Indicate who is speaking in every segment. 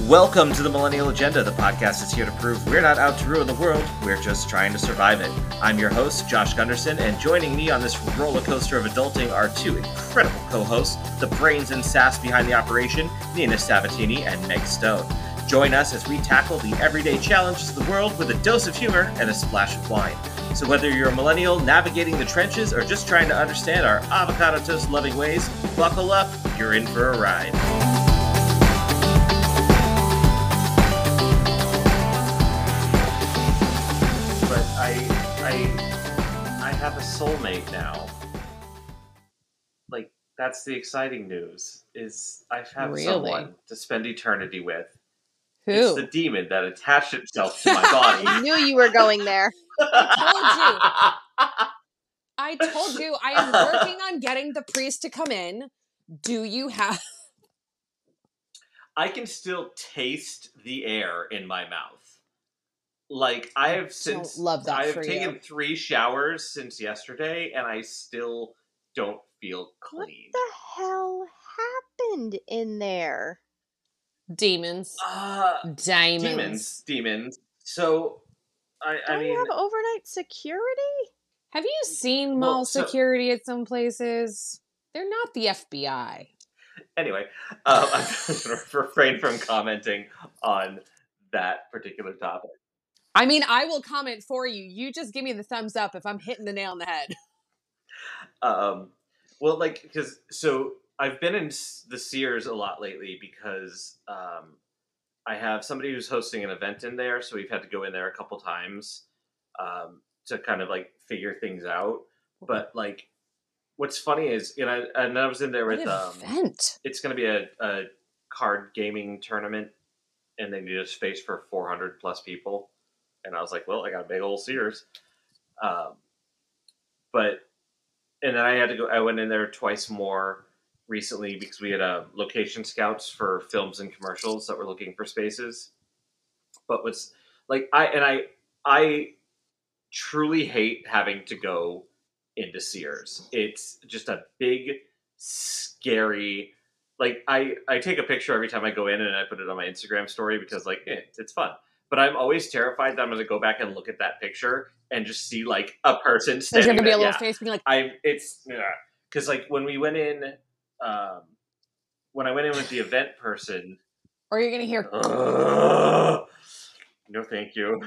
Speaker 1: Welcome to the Millennial Agenda, the podcast that's here to prove we're not out to ruin the world, we're just trying to survive it. I'm your host, Josh Gunderson, and joining me on this roller coaster of adulting are two incredible co-hosts, the brains and sass behind the operation, Nina Sabatini and Meg Stone. Join us as we tackle the everyday challenges of the world with a dose of humor and a splash of wine. So whether you're a millennial navigating the trenches or just trying to understand our avocado toast loving ways, buckle up, you're in for a ride. I have a soulmate now. Like, that's the exciting news, is I have someone to spend eternity with.
Speaker 2: Who?
Speaker 1: It's the demon that attached itself to my body.
Speaker 3: I knew you were going there.
Speaker 2: I told you I am working on getting the priest to come in. Do you have...
Speaker 1: I can still taste the air in my mouth. Like, I have taken 3 showers since yesterday, and I still don't feel clean.
Speaker 3: What the hell happened in there?
Speaker 2: Demons.
Speaker 1: Demons. So, I mean...
Speaker 3: you have overnight security?
Speaker 2: Have you seen mall security at some places? They're not the FBI.
Speaker 1: Anyway, I'm going to refrain from commenting on that particular topic.
Speaker 2: I mean, I will comment for you. You just give me the thumbs up if I'm hitting the nail on the head.
Speaker 1: Well, so I've been in the Sears a lot lately because I have somebody who's hosting an event in there, so we've had to go in there a couple times to kind of like figure things out. But like, what's funny is, and I was in there with
Speaker 2: event.
Speaker 1: It's going to be a card gaming tournament, and they need a space for 400 plus people. And I was like, well, I got a big old Sears. And then I went in there twice more recently because we had location scouts for films and commercials that were looking for spaces. But what's like, I truly hate having to go into Sears. It's just a big, scary, like I take a picture every time I go in and I put it on my Instagram story because like, it's fun. But I'm always terrified that I'm going to go back and look at that picture and just see like a person standing there.
Speaker 2: There's going to be a little face being like,
Speaker 1: because like when we went in, with the event person,
Speaker 2: or you're going to hear,
Speaker 1: no, thank you.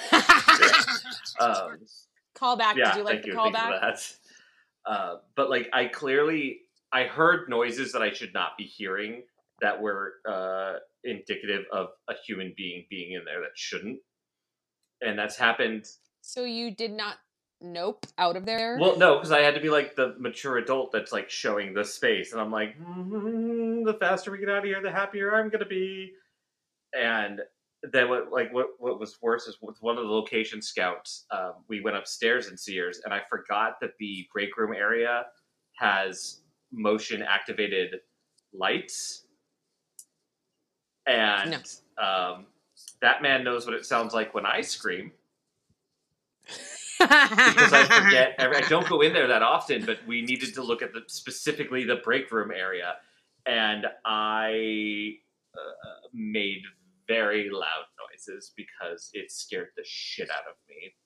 Speaker 2: Call back.
Speaker 1: Yeah,
Speaker 2: did you like the call back?
Speaker 1: That. But like I heard noises that I should not be hearing that were indicative of a human being in there that shouldn't. And that's happened.
Speaker 2: So you did not nope out of there?
Speaker 1: Well, no, because I had to be like the mature adult that's like showing the space. And I'm like, the faster we get out of here, the happier I'm going to be. And then what was worse is with one of the location scouts, we went upstairs in Sears and I forgot that the break room area has motion activated lights. And that man knows what it sounds like when I scream. Because I forget. I don't go in there that often, but we needed to look at specifically the break room area. And I made very loud noises because it scared the shit out of me.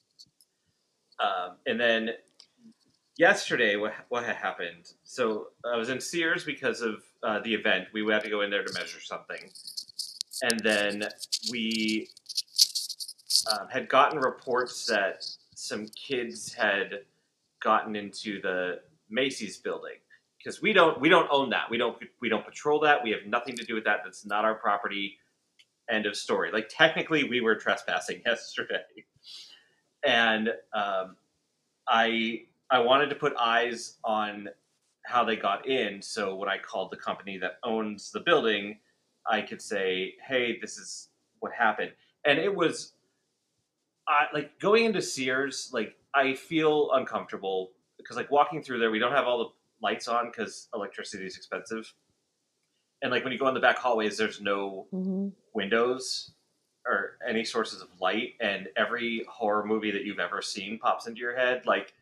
Speaker 1: And then yesterday, what had happened? So I was in Sears because of the event. We had to go in there to measure something. And then we had gotten reports that some kids had gotten into the Macy's building. Because we don't own that. We don't patrol that. We have nothing to do with that. That's not our property. End of story. Like, technically, we were trespassing yesterday. And I wanted to put eyes on how they got in, so when I called the company that owns the building, I could say, hey, this is what happened. And it was, like, going into Sears, like, I feel uncomfortable, because, like, walking through there, we don't have all the lights on, because electricity is expensive. And, like, when you go in the back hallways, there's no windows or any sources of light, and every horror movie that you've ever seen pops into your head, like,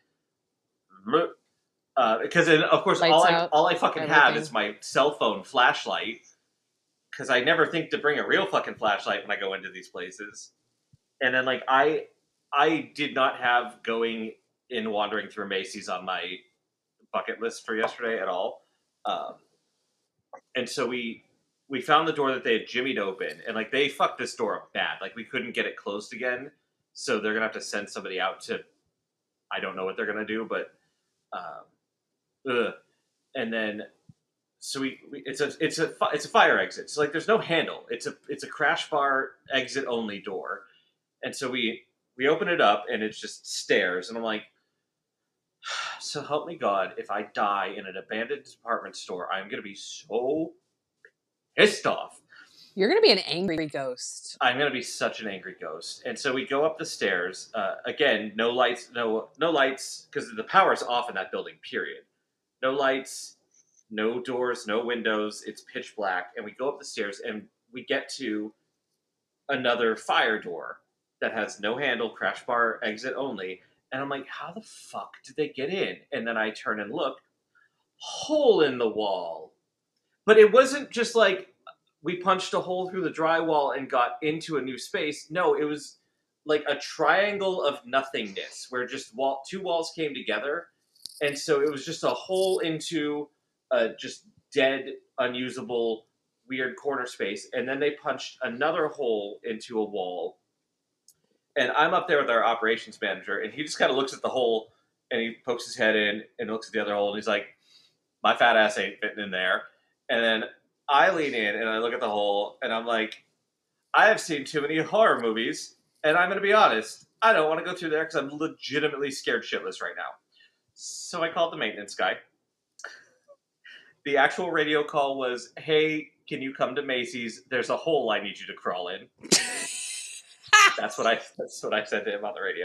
Speaker 1: because of course all I fucking have is my cell phone flashlight, because I never think to bring a real fucking flashlight when I go into these places. And then like I did not have going in wandering through Macy's on my bucket list for yesterday at all. Um, and so we found the door that they had jimmied open, and like they fucked this door up bad. Like we couldn't get it closed again, so they're gonna have to send somebody out to. I don't know what they're gonna do, but ugh. And then so it's a fire exit. So like there's no handle. It's a crash bar exit only door, and so we open it up and it's just stairs, and I'm like, so help me God, if I die in an abandoned department store, I'm gonna be so pissed off.
Speaker 2: You're gonna be an angry ghost.
Speaker 1: I'm gonna be such an angry ghost. And so we go up the stairs. Again, no lights, no lights, because the power's off in that building. Period. No lights, no doors, no windows. It's pitch black, and we go up the stairs, and we get to another fire door that has no handle, crash bar exit only. And I'm like, how the fuck did they get in? And then I turn and look, hole in the wall. But it wasn't just like we punched a hole through the drywall and got into a new space. No, it was like a triangle of nothingness where just two walls came together. And so it was just a hole into a just dead, unusable, weird corner space. And then they punched another hole into a wall. And I'm up there with our operations manager, and he just kind of looks at the hole and he pokes his head in and looks at the other hole, and he's like, my fat ass ain't fitting in there. And then I lean in and I look at the hole, and I'm like, I have seen too many horror movies, and I'm going to be honest, I don't want to go through there because I'm legitimately scared shitless right now. So I called the maintenance guy. The actual radio call was, hey, can you come to Macy's? There's a hole I need you to crawl in. That's what I said to him on the radio.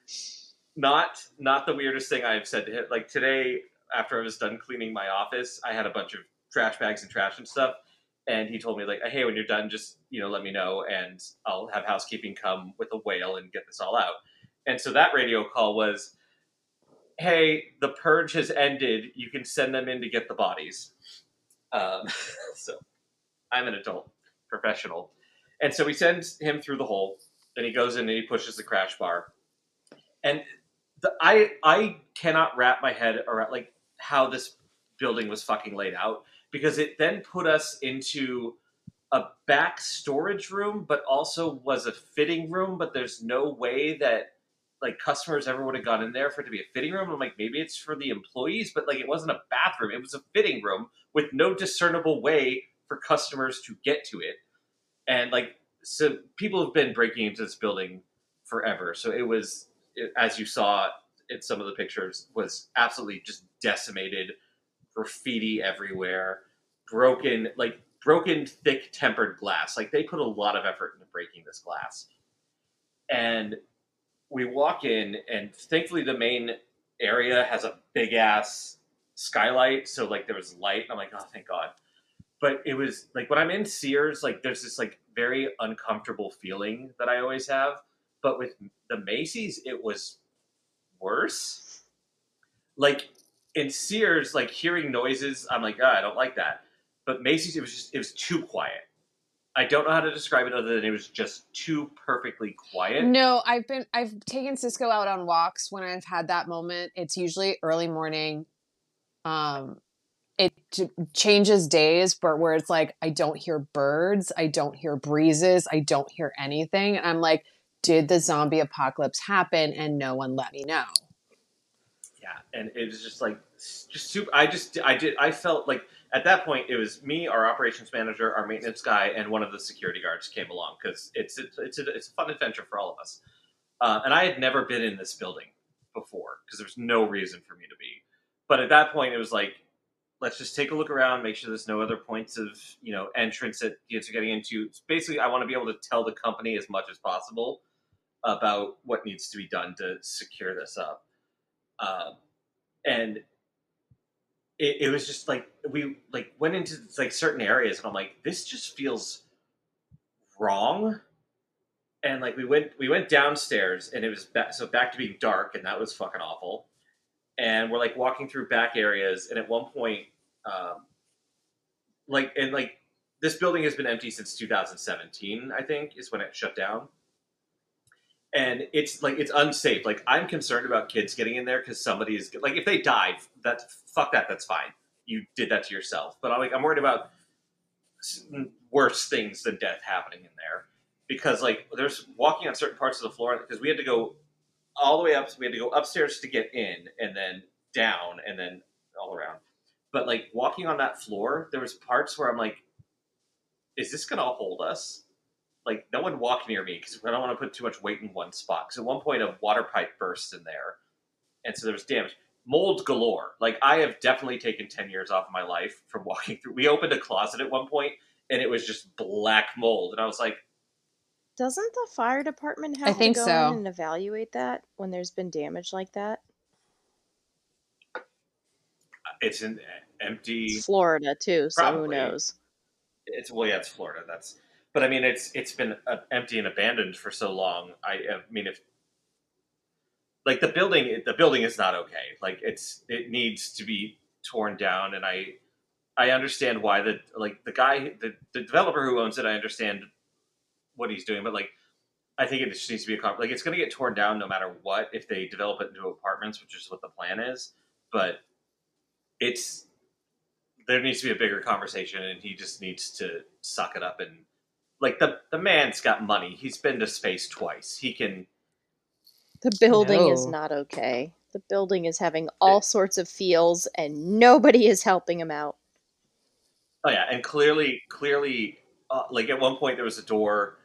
Speaker 1: Not the weirdest thing I've said to him. Like today, after I was done cleaning my office, I had a bunch of trash bags and trash and stuff, and he told me like, hey, when you're done, just let me know, and I'll have housekeeping come with a whale and get this all out. And so that radio call was, hey, the purge has ended. You can send them in to get the bodies. So I'm an adult professional, and so we send him through the hole. Then he goes in and he pushes the crash bar. And I cannot wrap my head around like how this building was fucking laid out, because it then put us into a back storage room, but also was a fitting room, but there's no way that like customers ever would have gone in there for it to be a fitting room. I'm like, maybe it's for the employees, but like it wasn't a bathroom. It was a fitting room with no discernible way for customers to get to it. And like, so people have been breaking into this building forever. So as you saw in some of the pictures, was absolutely just decimated, graffiti everywhere, broken thick tempered glass. Like they put a lot of effort into breaking this glass. And we walk in, and thankfully the main area has a big ass skylight. So like there was light. And I'm like, oh, thank God. But it was like when I'm in Sears, like there's this like very uncomfortable feeling that I always have. But with the Macy's, it was worse. Like in Sears, like hearing noises, I'm like, I don't like that. But Macy's, it was too quiet. I don't know how to describe it other than it was just too perfectly quiet.
Speaker 2: No, I've taken Cisco out on walks when I've had that moment. It's usually early morning. It changes days, but where it's like, I don't hear birds, I don't hear breezes, I don't hear anything. And I'm like, did the zombie apocalypse happen and no one let me know?
Speaker 1: Yeah, and it was just like, just super. I felt like at that point it was me, our operations manager, our maintenance guy, and one of the security guards came along because it's a fun adventure for all of us. And I had never been in this building before because there was no reason for me to be. But at that point, it was like, let's just take a look around, make sure there's no other points of entrance that units are getting into. Basically, I want to be able to tell the company as much as possible about what needs to be done to secure this up. And it was just like we like went into like certain areas, and I'm like, this just feels wrong. And like we went downstairs, and it was back to being dark, and that was fucking awful. And we're like walking through back areas, and at one point, this building has been empty since 2017, I think, is when it shut down. And it's like, it's unsafe. Like, I'm concerned about kids getting in there because somebody is, like, if they died, fuck that, that's fine. You did that to yourself. But I'm worried about worse things than death happening in there. Because, like, there's walking on certain parts of the floor, because we had to go all the way up. So we had to go upstairs to get in, and then down, and then all around. But, like, walking on that floor, there was parts where I'm like, is this going to hold us? Like, no one walk near me because I don't want to put too much weight in one spot. Because at one point, a water pipe burst in there, and so there was damage. Mold galore. Like, I have definitely taken 10 years off of my life from walking through. We opened a closet at one point, and it was just black mold. And I was like,
Speaker 3: Doesn't the fire department
Speaker 2: I
Speaker 3: have to
Speaker 2: think
Speaker 3: go
Speaker 2: so.
Speaker 3: in and evaluate that when there's been damage like that?
Speaker 1: it's an empty.
Speaker 3: It's Florida too, so who
Speaker 1: Probably.
Speaker 3: knows?
Speaker 1: It's Florida. But I mean, it's been empty and abandoned for so long. I mean, if like the building is not okay. Like, it needs to be torn down, and I understand why the developer who owns it. I understand what he's doing, but like, I think it just needs to be like, it's going to get torn down no matter what if they develop it into apartments, which is what the plan is. But there needs to be a bigger conversation, and he just needs to suck it up. And like, the man's got money. He's been to space twice. He can.
Speaker 3: The building is
Speaker 2: No.
Speaker 3: not okay. The building is having all sorts of feels, and nobody is helping him out.
Speaker 1: Oh yeah, and clearly, like at one point there was a door.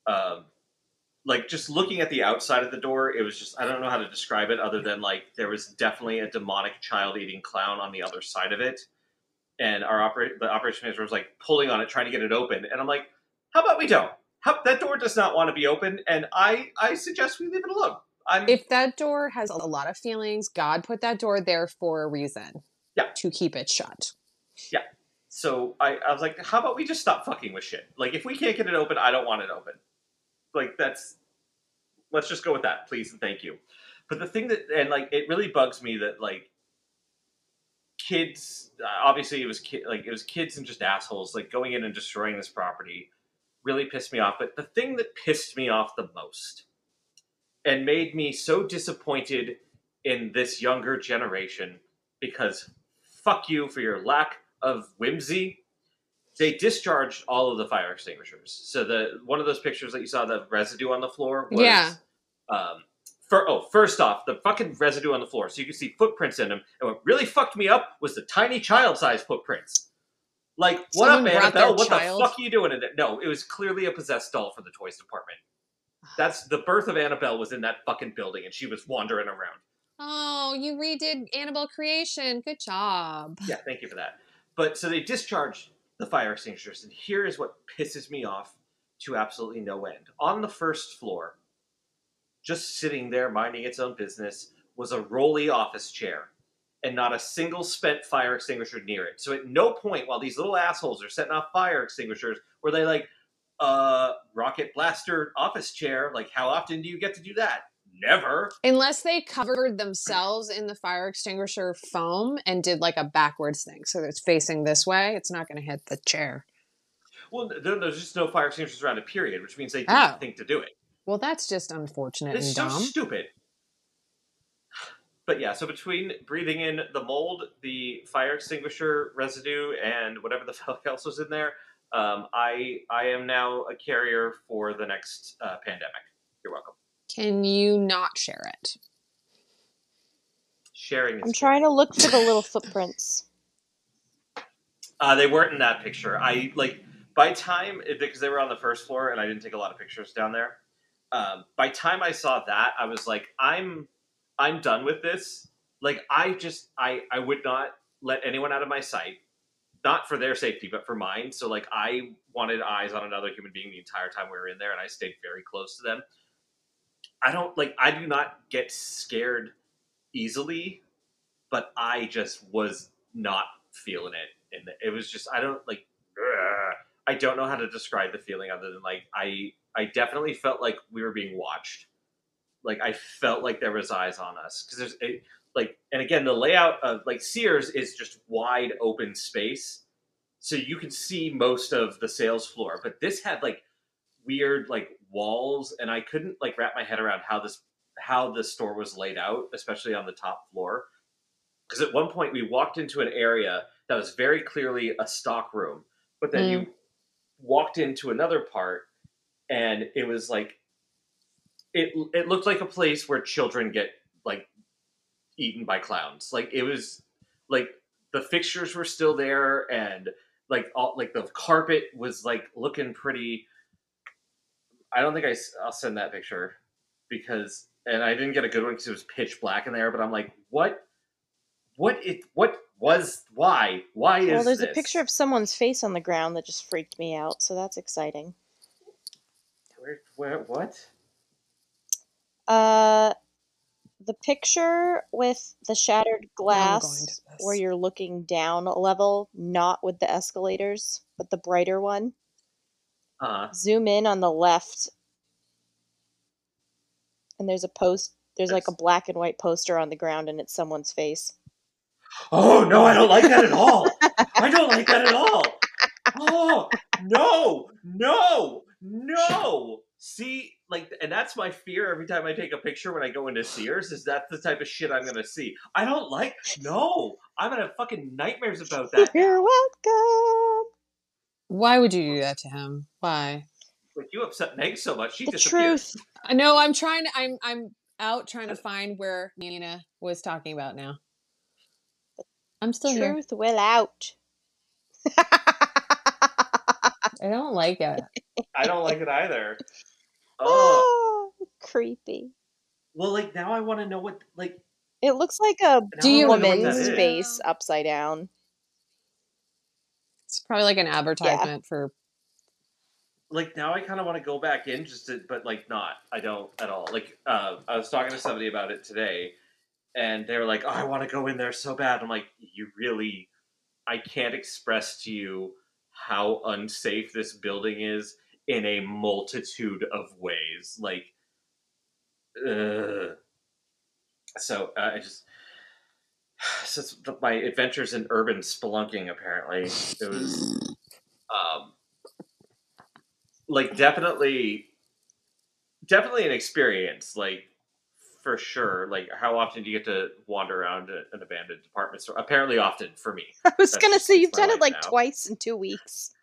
Speaker 1: Like, just looking at the outside of the door, it was just, I don't know how to describe it other than like there was definitely a demonic child-eating clown on the other side of it, and the operation manager was like pulling on it, trying to get it open, and I'm like, how about we don't? That door does not want to be open, and I suggest we leave it alone.
Speaker 2: If that door has a lot of feelings, God put that door there for a reason.
Speaker 1: Yeah.
Speaker 2: To keep it shut.
Speaker 1: Yeah. So I was like, how about we just stop fucking with shit? Like, if we can't get it open, I don't want it open. Like, let's just go with that, please and thank you. But the thing and like, it really bugs me that like kids, obviously it was kids and just assholes like going in and destroying this property really pissed me off. But the thing that pissed me off the most and made me so disappointed in this younger generation, because fuck you for your lack of whimsy. They discharged all of the fire extinguishers. So one of those pictures that you saw, the residue on the floor was,
Speaker 2: Yeah.
Speaker 1: First off, the fucking residue on the floor, so you can see footprints in them. And what really fucked me up was the tiny child-sized footprints. Like, what
Speaker 2: Someone
Speaker 1: up,
Speaker 2: brought their
Speaker 1: Annabelle? What
Speaker 2: child?
Speaker 1: the fuck are you doing in there? No, it was clearly a possessed doll for the toys department. That's the birth of Annabelle was in that fucking building, and she was wandering around.
Speaker 2: Oh, you redid Annabelle Creation. Good job.
Speaker 1: Yeah, thank you for that. But so they discharged the fire extinguishers, and here is what pisses me off to absolutely no end. On the first floor, just sitting there minding its own business, was a rolly office chair, and not a single spent fire extinguisher near it. So at no point while these little assholes are setting off fire extinguishers were they like, rocket blaster office chair, like, how often do you get to do that? Never.
Speaker 2: Unless they covered themselves in the fire extinguisher foam and did like a backwards thing. So it's facing this way. It's not going to hit the chair.
Speaker 1: Well, there's just no fire extinguishers around a period, which means they didn't think to do it.
Speaker 2: Well, that's just unfortunate
Speaker 1: It's
Speaker 2: and
Speaker 1: so
Speaker 2: dumb.
Speaker 1: stupid. But yeah, so between breathing in the mold, the fire extinguisher residue, and whatever the fuck else was in there, I am now a carrier for the next pandemic. You're welcome.
Speaker 2: Can you not share it?
Speaker 1: Sharing is
Speaker 3: I'm trying to look for the little footprints.
Speaker 1: They weren't in that picture. By time, because they were on the first floor and I didn't take a lot of pictures down there. By time I saw that, I was like, I'm done with this. Like, I would not let anyone out of my sight, not for their safety, but for mine. So like, I wanted eyes on another human being the entire time we were in there, and I stayed very close to them. I do not get scared easily, but I just was not feeling it. And it was just, I don't know how to describe the feeling other than like, I definitely felt like we were being watched. Like, I felt like there was eyes on us. Cause and again, the layout of like Sears is just wide open space. so you could see most of the sales floor, but this had like weird like walls, and I couldn't like wrap my head around how the store was laid out, especially on the top floor. Because at one point we walked into an area that was very clearly a stock room, but then
Speaker 2: Mm.
Speaker 1: you walked into another part, and it was like it looked like a place where children get like eaten by clowns. Like it was like the fixtures were still there, and like all like the carpet was like looking pretty. I don't think I'll send that picture because, and I didn't get a good one because it was pitch black in there. But I'm like, what was why is
Speaker 3: Well, there's
Speaker 1: this?
Speaker 3: a picture of someone's face on the ground that just freaked me out, so that's exciting.
Speaker 1: Where what?
Speaker 3: The picture with the shattered glass where you're looking down a level, not with the escalators, but the brighter one. Zoom in on the left, and there's like a black and white poster on the ground, and it's someone's face.
Speaker 1: Oh no, I don't like that at all. I don't like that at all. Oh no. See, like, and that's my fear every time I take a picture when I go into Sears, is that's the type of shit I'm gonna see. I don't like. No, I'm gonna have fucking nightmares about that.
Speaker 3: You're welcome.
Speaker 2: Why would you do that to him? Why?
Speaker 1: Like, you upset Meg so much, she
Speaker 3: The
Speaker 1: disappeared.
Speaker 3: truth.
Speaker 2: I know. I'm trying to. I'm out trying to find where Nina was talking about now. I'm still here.
Speaker 3: Truth will out.
Speaker 2: I don't like it.
Speaker 1: I don't like it either.
Speaker 3: Oh, creepy.
Speaker 1: Well, like, now I want to know what, like...
Speaker 3: It looks like a woman's
Speaker 1: that
Speaker 3: face upside down.
Speaker 2: It's probably like an advertisement for...
Speaker 1: Like, now I kind of want to go back in but, like, not. I don't at all. Like, I was talking to somebody about it today, and they were like, oh, I want to go in there so bad. I'm like, you really... I can't express to you how unsafe this building is in a multitude of ways. Like, so I just my adventures in urban spelunking, apparently it was like definitely an experience, like, for sure. Like, how often do you get to wander around an abandoned department store? Apparently often for me.
Speaker 3: I was gonna say, you've done it like twice in 2 weeks.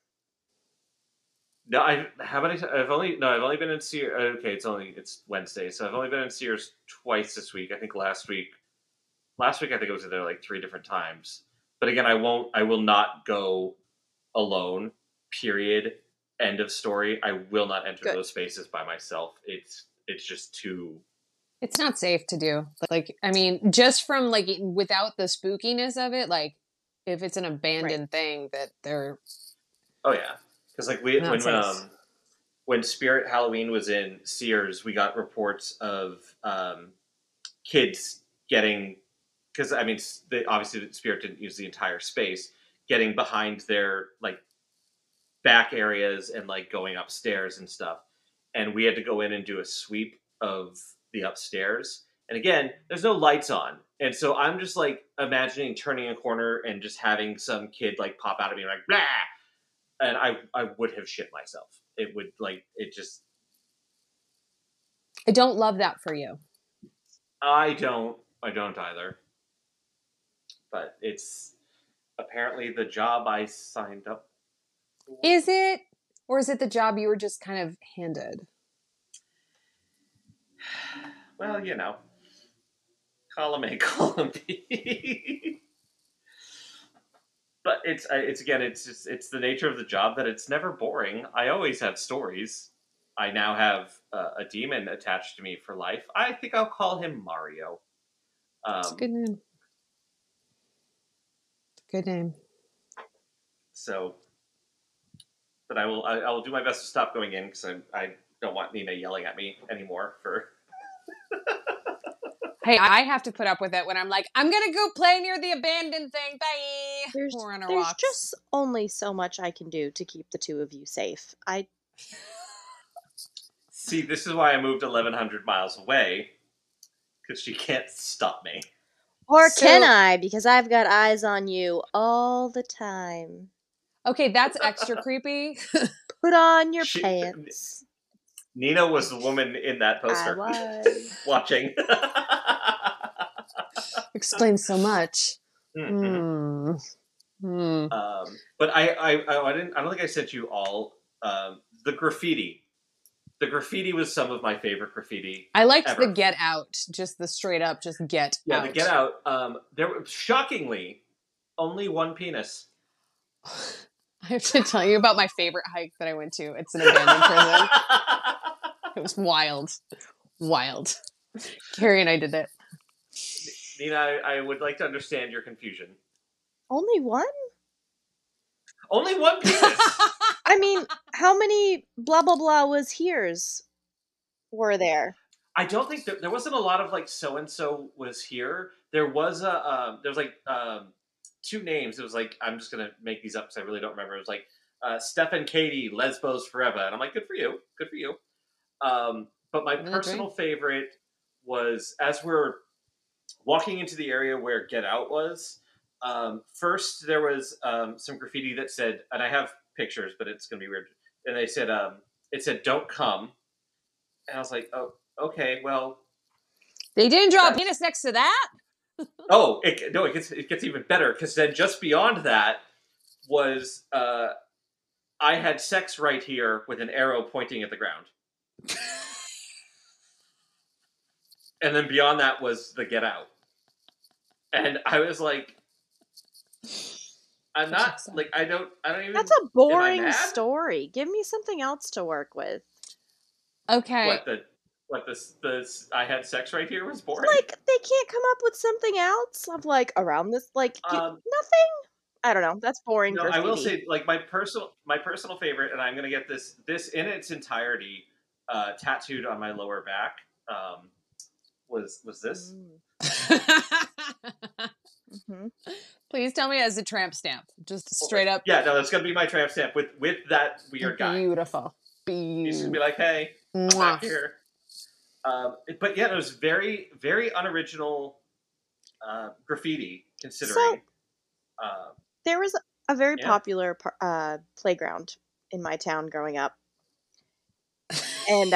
Speaker 1: No, I've only been in Sears. Okay, it's Wednesday, so I've only been in Sears twice this week. I think last week I think I was there like 3 different times. But again, I will not go alone. Period. End of story. I will not enter those spaces by myself. It's just too.
Speaker 2: It's not safe to do. Like, I mean, just from like without the spookiness of it, like if it's an abandoned thing that they're.
Speaker 1: Oh yeah. Because like when Spirit Halloween was in Sears, we got reports of kids getting, because I mean obviously Spirit didn't use the entire space, getting behind their like back areas and like going upstairs and stuff, and we had to go in and do a sweep of the upstairs. And again, there's no lights on, and so I'm just like imagining turning a corner and just having some kid like pop out of me like blah. And I would have shit myself. It would just.
Speaker 2: I don't love that for you.
Speaker 1: I don't either. But it's apparently the job I signed up for.
Speaker 2: Is it? Or is it the job you were just kind of handed?
Speaker 1: Well, you know. Column A, column B. But it's the nature of the job that it's never boring. I always have stories. I now have a demon attached to me for life. I think I'll call him Mario.
Speaker 2: It's a good name. Good name.
Speaker 1: So, but I will do my best to stop going in because I don't want Nina yelling at me anymore for.
Speaker 2: Hey, I have to put up with it when I'm like, I'm gonna go play near the abandoned thing. Bye.
Speaker 3: There's just only so much I can do to keep the two of you safe.
Speaker 1: See, this is why I moved 1,100 miles away, because she can't stop me.
Speaker 3: Or can I? Because I've got eyes on you all the time.
Speaker 2: Okay, that's extra creepy.
Speaker 3: Put on your pants.
Speaker 1: Nina was the woman in that poster.
Speaker 3: I was.
Speaker 1: Watching.
Speaker 2: Explains so much.
Speaker 1: Mm-hmm. But I don't think I sent you all the graffiti. The graffiti was some of my favorite graffiti.
Speaker 2: I liked
Speaker 1: ever.
Speaker 2: the Get Out, just the straight up, just get out.
Speaker 1: Yeah, the Get Out. There were shockingly only one penis.
Speaker 2: I have to tell you about my favorite hike that I went to. It's an abandoned prison. It was wild. Wild. Carrie and I did it.
Speaker 1: Nina, I would like to understand your confusion.
Speaker 3: Only one?
Speaker 1: Only one penis?
Speaker 3: I mean, how many blah blah blah was here's were there?
Speaker 1: I don't think there wasn't a lot of like so and so was here. There was two names. It was like, I'm just gonna make these up because I really don't remember. It was like Steph and Katie, Lesbos Forever, and I'm like, good for you. But my personal favorite was, as we're walking into the area where Get Out was, first there was some graffiti that said, and I have pictures, but it's going to be weird, and they said, it said, "Don't come," and I was like, oh, okay, well.
Speaker 2: They didn't draw a penis next to that?
Speaker 1: Oh, it gets even better, because then just beyond that was, I had sex right here with an arrow pointing at the ground. And then beyond that was the Get Out. And I was like, I'm not, like, I don't even...
Speaker 3: That's a boring story. Give me something else to work with.
Speaker 2: Okay.
Speaker 1: What I had sex right here was boring?
Speaker 3: Like, they can't come up with something else of, like, around this, like, nothing? I don't know. That's boring.
Speaker 1: No, graffiti. I will say, like, my personal favorite, and I'm going to get this in its entirety tattooed on my lower back, was this.
Speaker 2: Mm-hmm. Please tell me it has a tramp stamp. Just straight up.
Speaker 1: Yeah, no, that's going to be my tramp stamp with that weird guy.
Speaker 2: Beautiful.
Speaker 1: He's going to be like, hey, I'm back here. But yeah, it was very, very unoriginal graffiti, considering.
Speaker 3: So, there was a very popular playground in my town growing up. And,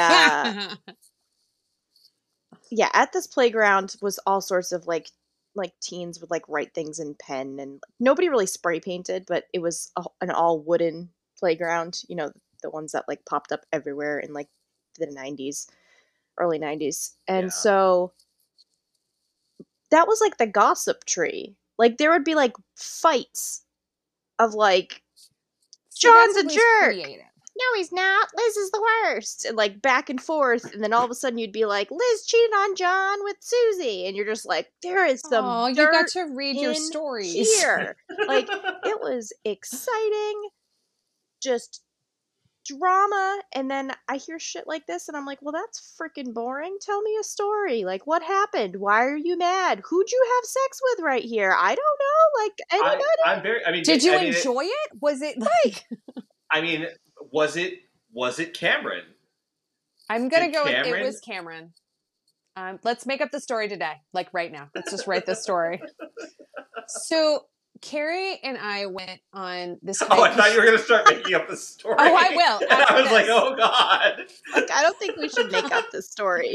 Speaker 3: yeah, at this playground was all sorts of, like teens would, like, write things in pen. And nobody really spray painted, but it was an all wooden playground. You know, the ones that, like, popped up everywhere in, like, the 90s. Early 90s. And so that was like the gossip tree. Like, there would be like fights of like, John's a jerk. Creative. No, he's not. Liz is the worst. And like back and forth. And then all of a sudden you'd be like, Liz cheated on John with Susie. And you're just like, there is some dirt
Speaker 2: you got to read your stories
Speaker 3: here. Like, it was exciting. Just drama. And then I hear shit like this and I'm like, well, that's freaking boring. Tell me a story. Like, what happened? Why are you mad? Who'd you have sex with right here? I don't know. Like, anybody?
Speaker 2: Did you enjoy it? Was it like
Speaker 1: I mean, was it Cameron?
Speaker 2: I'm gonna go with it was Cameron. Let's make up the story today, like right now. Let's just write the story. So Carrie and I went on this hike.
Speaker 1: Oh, I thought you were going to start making up the story.
Speaker 2: Oh, I will.
Speaker 1: And I was like, oh, God.
Speaker 3: Like, I don't think we should make up the story.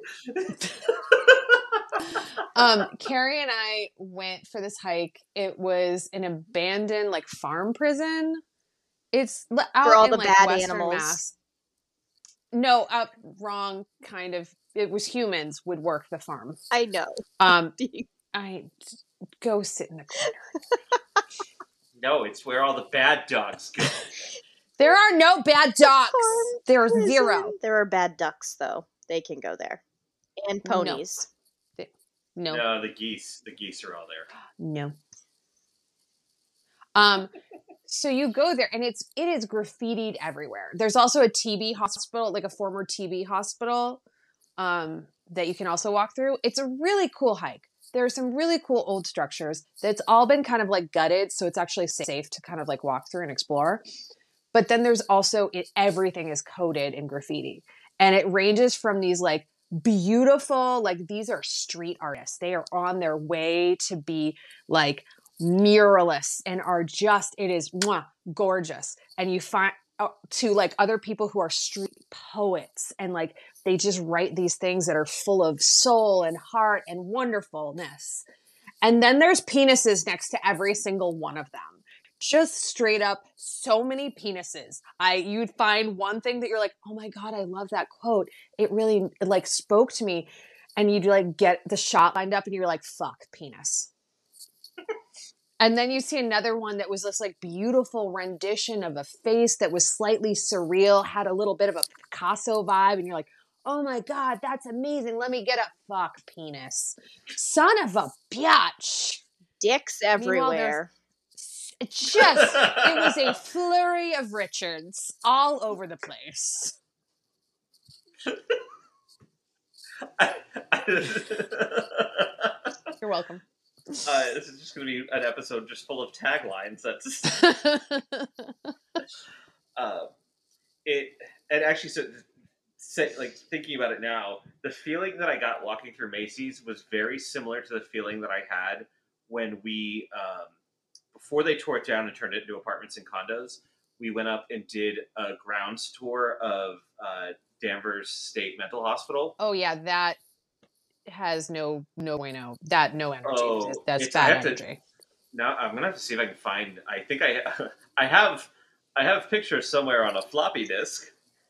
Speaker 2: Carrie and I went for this hike. It was an abandoned, like, farm prison. It's out
Speaker 3: for all
Speaker 2: in,
Speaker 3: the
Speaker 2: like,
Speaker 3: bad
Speaker 2: Western
Speaker 3: animals.
Speaker 2: Mass. No, wrong kind of. It was humans would work the farm.
Speaker 3: I know.
Speaker 2: I go sit in the corner.
Speaker 1: No, it's where all the bad dogs go.
Speaker 2: There are no bad dogs. There's zero.
Speaker 3: There are bad ducks, though. They can go there. And ponies.
Speaker 2: No.
Speaker 1: No, the geese. The geese are all there.
Speaker 2: No. So you go there, and it is graffitied everywhere. There's also a TB hospital, like a former TB hospital, that you can also walk through. It's a really cool hike. There are some really cool old structures that's all been kind of like gutted, so it's actually safe to kind of like walk through and explore. But then there's also everything is coated in graffiti, and it ranges from these like beautiful, like these are street artists. They are on their way to be like muralists and are just, it is gorgeous. And you find to like other people who are street poets and like they just write these things that are full of soul and heart and wonderfulness. And then there's penises next to every single one of them. Just straight up, so many penises. You'd find one thing that you're like, oh my God, I love that quote. It really like spoke to me. And you'd like get the shot lined up and you're like, fuck, penis. And then you see another one that was this like beautiful rendition of a face that was slightly surreal, had a little bit of a Picasso vibe. And you're like, oh my God, that's amazing. Let me get a fuck penis. Son of a biatch.
Speaker 3: Dicks everywhere.
Speaker 2: It was a flurry of Richards all over the place. You're welcome.
Speaker 1: This is just going to be an episode just full of taglines. That's and actually, like thinking about it now, the feeling that I got walking through Macy's was very similar to the feeling that I had when we before they tore it down and turned it into apartments and condos. We went up and did a grounds tour of Danvers State Mental Hospital.
Speaker 2: Oh yeah, that has no energy. That's bad energy.
Speaker 1: Now I'm gonna have to see if I can find. I think I have pictures somewhere on a floppy disk.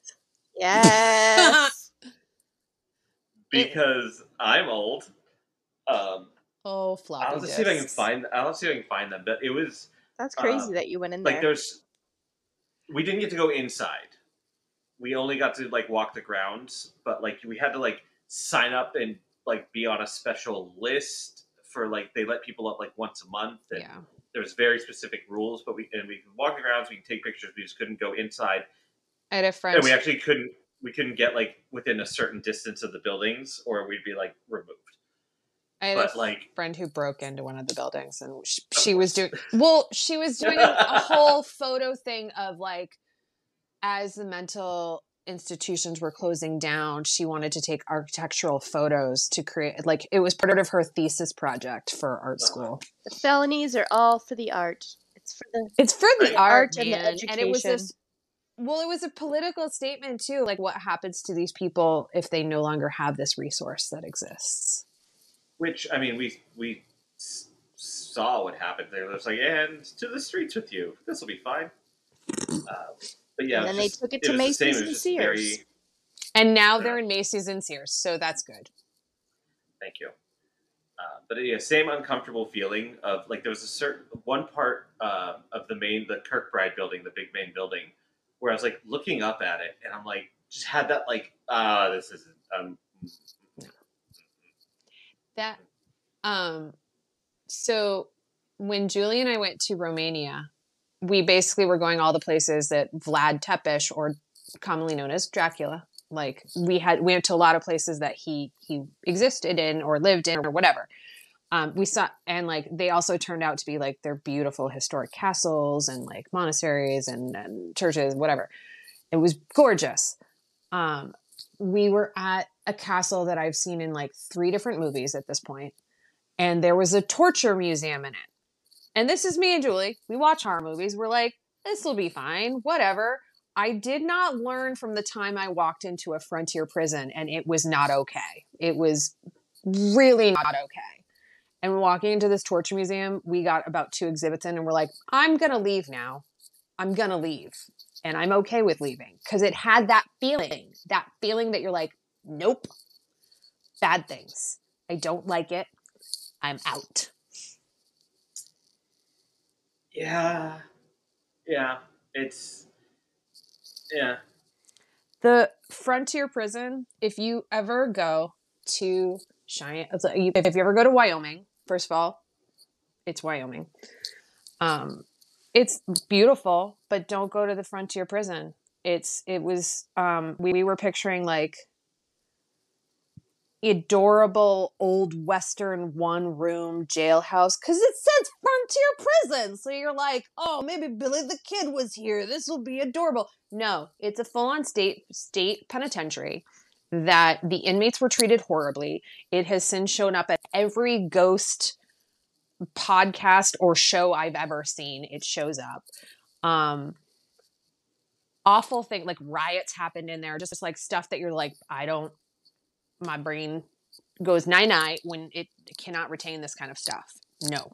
Speaker 3: Yes.
Speaker 1: Because I'm old.
Speaker 2: Floppy
Speaker 1: I'll
Speaker 2: disks.
Speaker 1: see if I can find them. But it was.
Speaker 3: That's crazy that you went in there.
Speaker 1: We didn't get to go inside. We only got to like walk the grounds, but like we had to like sign up and like be on a special list for like they let people up like once a month. And there's very specific rules, but we can walk the grounds, we can take pictures, we just couldn't go inside.
Speaker 2: I had a friend,
Speaker 1: and we actually couldn't get like within a certain distance of the buildings, or we'd be like removed.
Speaker 2: I had a friend who broke into one of the buildings, and she was doing a whole photo thing of like, as the mental institutions were closing down, she wanted to take architectural photos to create, like, it was part of her thesis project for art school.
Speaker 3: The felonies are all for the art.
Speaker 2: It's for the art, man.
Speaker 3: And the education.
Speaker 2: And it was it was a political statement too. Like, what happens to these people if they no longer have this resource that exists?
Speaker 1: Which, I mean, we saw what happened. They were just like, and to the streets with you. This will be fine. But yeah,
Speaker 3: and then they took it to Macy's and Sears.
Speaker 2: And now they're in Macy's and Sears, so that's good.
Speaker 1: Thank you. But yeah, same uncomfortable feeling of like there was a certain one part of the Kirkbride building, the big main building, where I was like looking up at it, and I'm like, just had that like, this isn't.
Speaker 2: That. So when Julie and I went to Romania, we basically were going all the places that Vlad Tepes, or commonly known as Dracula, like we went to a lot of places that he existed in or lived in or whatever. We saw, and like they also turned out to be like they're beautiful historic castles and like monasteries and churches, whatever. It was gorgeous. We were at a castle that I've seen in like 3 different movies at this point, and there was a torture museum in it. And this is me and Julie. We watch horror movies. We're like, this will be fine, whatever. I did not learn from the time I walked into a frontier prison, and it was not okay. It was really not okay. And walking into this torture museum, we got about 2 exhibits in, and we're like, I'm going to leave now. I'm going to leave. And I'm okay with leaving. Because it had that feeling that you're like, nope, bad things. I don't like it. I'm out.
Speaker 1: Yeah.
Speaker 2: The frontier prison, if you ever go to Cheyenne, if you ever go to Wyoming, first of all, it's Wyoming. It's beautiful, but don't go to the frontier prison. We were picturing like adorable old Western 1-room jailhouse because it says frontier prison. So you're like, oh, maybe Billy the Kid was here. This will be adorable. No, it's a full-on state penitentiary that the inmates were treated horribly. It has since shown up at every ghost podcast or show I've ever seen, it shows up. Awful thing, like riots happened in there, just like stuff that you're like, my brain goes night when it cannot retain this kind of stuff. No.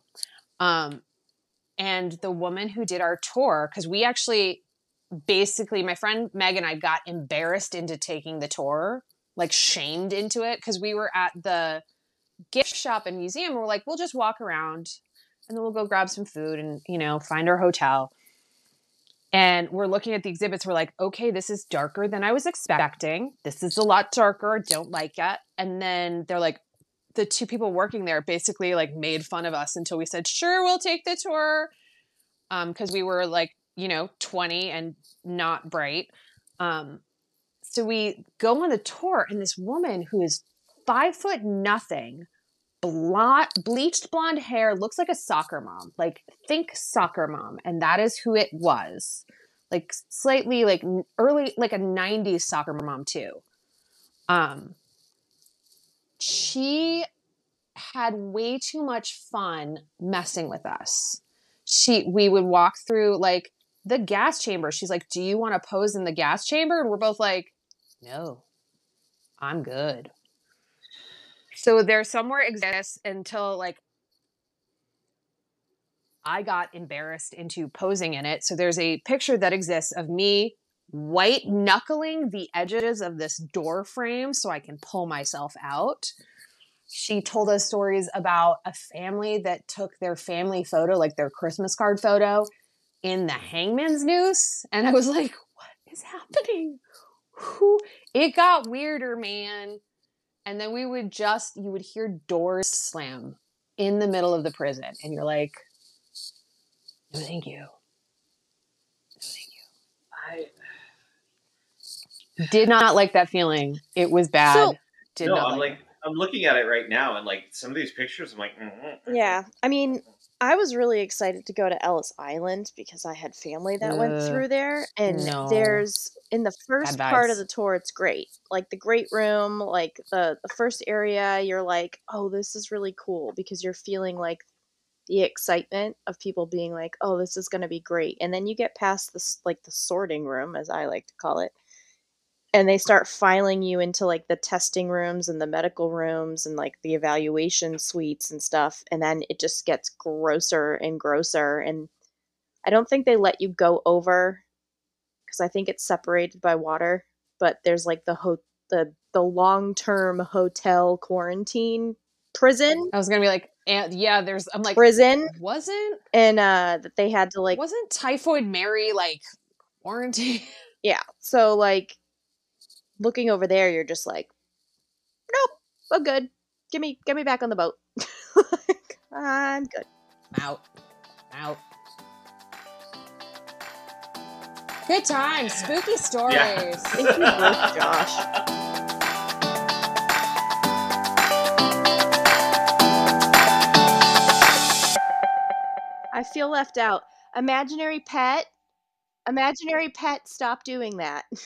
Speaker 2: And the woman who did our tour, because we actually basically, my friend Meg and I got embarrassed into taking the tour, like shamed into it, because we were at the gift shop and museum. We're like, we'll just walk around and then we'll go grab some food and, find our hotel. And we're looking at the exhibits. We're like, okay, this is darker than I was expecting. This is a lot darker. I don't like it. And then they're like, the two people working there basically like made fun of us until we said, sure, we'll take the tour. Because we were like, 20 and not bright. So we go on the tour, and this woman who is 5'0", bleached blonde hair, looks like a soccer mom, like think soccer mom. And that is who it was. Like slightly like early, like a 90s soccer mom too. She had way too much fun messing with us. We would walk through like the gas chamber. She's like, do you want to pose in the gas chamber? And we're both like, no, I'm good. So there somewhere exists until like I got embarrassed into posing in it. So there's a picture that exists of me white knuckling the edges of this door frame so I can pull myself out. She told us stories about a family that took their family photo, like their Christmas card photo, in the hangman's noose. And I was like, what is happening? It got weirder, man. And then you would hear doors slam in the middle of the prison. And you're like, no, thank you. No, thank you. I did not like that feeling. It was bad.
Speaker 1: I'm looking at it right now, and like some of these pictures, I'm like,
Speaker 3: yeah. I mean, I was really excited to go to Ellis Island because I had family that went through there, and there's in the first part of the tour, it's great. Like the great room, like the first area, you're like, oh, this is really cool because you're feeling like the excitement of people being like, oh, this is going to be great. And then you get past this, like the sorting room, as I like to call it. And they start filing you into like the testing rooms and the medical rooms and like the evaluation suites and stuff. And then it just gets grosser and grosser. And I don't think they let you go over because I think it's separated by water. But there's like the long-term hotel quarantine prison.
Speaker 2: I was going to be like, yeah, I'm like,
Speaker 3: prison.
Speaker 2: Wasn't?
Speaker 3: And that they had to like.
Speaker 2: Wasn't Typhoid Mary like quarantine?
Speaker 3: Yeah. So like. Looking over there, you're just like, nope, I'm good. Get me back on the boat. I'm good.
Speaker 2: Out. Good times, spooky stories.
Speaker 1: Yeah.
Speaker 3: Thank you both, Josh. I feel left out. Imaginary pet, stop doing that.